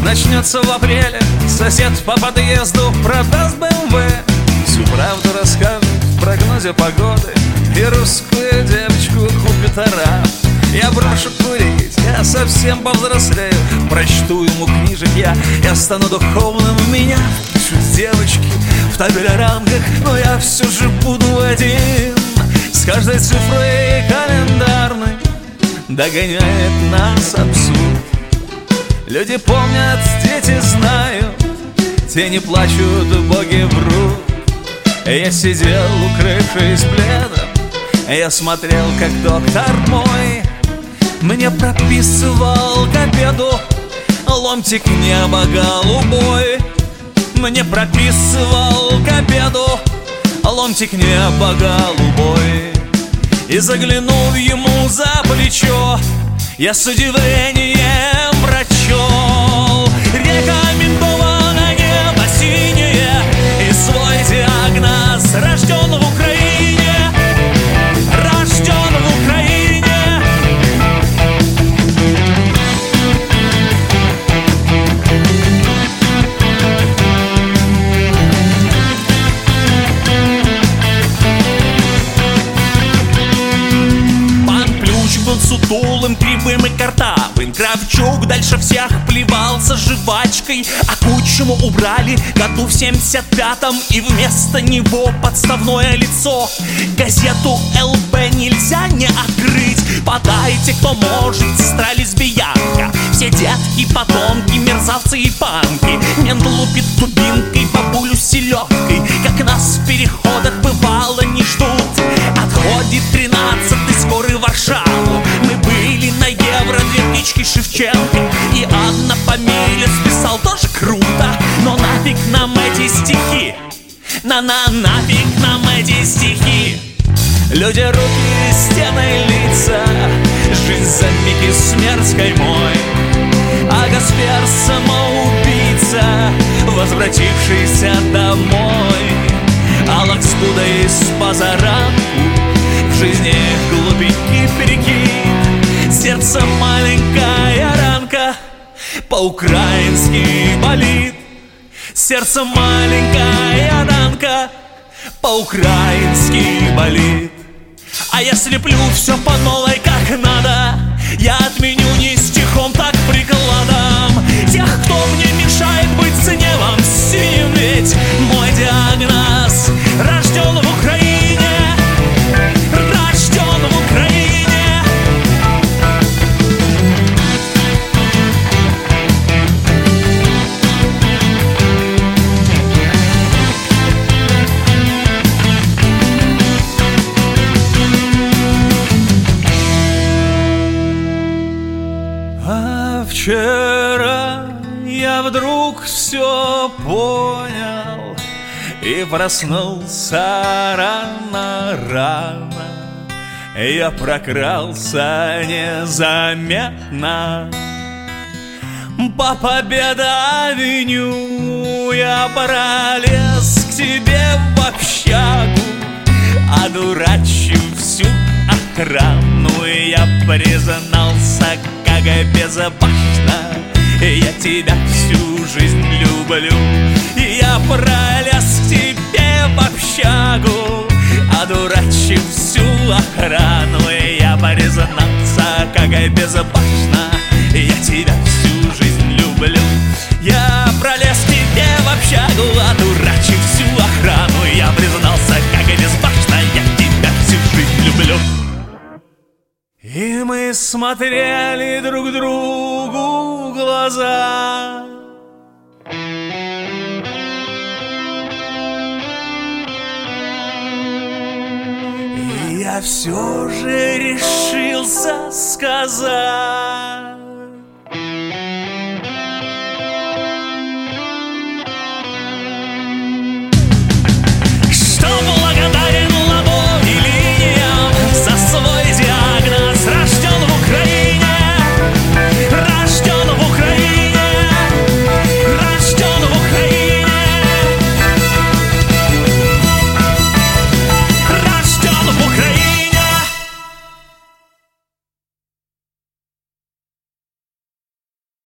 начнется в апреле, сосед по подъезду продаст БМВ. Всю правду расскажет в прогнозе погоды и русскую девочку купит араб. Я брошу курить, я совсем повзрослею, прочту ему книжек я стану духовным. Меня пишут девочки в табель-рамках, но я все же буду один. С каждой цифрой календарной догоняет нас абсурд. Люди помнят, дети знают, те не плачут, боги врут. Я сидел, укрывшись пледом, я смотрел, как доктор мой мне прописывал к обеду ломтик неба голубой. Мне прописывал к обеду ломтик неба голубой. И заглянув ему за плечо, я с удивлением прочел: рекомендовано небо синее и свой диагноз: рожден в Украине, рожден в Украине. Сутулым, кривым и картавым, Кравчук дальше всех плевался жвачкой, а Кучму убрали году в 75-м, и вместо него подставное лицо. Газету ЛБ нельзя не открыть. Подайте, кто может, сестра лесбиянка. Все детки, потомки, мерзавцы и панки. Мент лупит дубинкой бабулю с селедкой. Как нас в переходах бывало не ждут. Отходит 13-й скорый в Варшаву. Мы были на Евро, две птички Шевченко. И Анна Помеля списал тоже круто. Но нафиг нам эти стихи, нафиг нам эти стихи. Люди, руки, стены, лица, жизнь за миг и смерть каймой. А Гаспер самоубийца, возвратившийся домой. Алак с Будой с позаранку, в жизни глубокий перекид. Сердце маленькая ранка, по-украински болит. Сердце маленькая ранка, по-украински болит. А я слеплю все по новой как надо. Я отменю не стихом, так прикладом тех, кто мне мешает быть синевом синим. Ведь мой диагноз: рожден в Украине, рожден в Украине. Вчера я вдруг все понял и проснулся рано-рано. Я прокрался незаметно по Победа-авеню. Я пролез к тебе в общагу, одурачив всю охрану. Я признался, как безопасно я тебя всю жизнь люблю. Я пролез к тебе в общагу, одурачив всю охрану. Я признался, как безопасно я тебя всю жизнь люблю. Я пролез к тебе в общагу, одурачив всю охрану. Я признался, как безопасно я тебя всю жизнь люблю. И мы смотрели друг другу в глаза. И я все же решился сказать: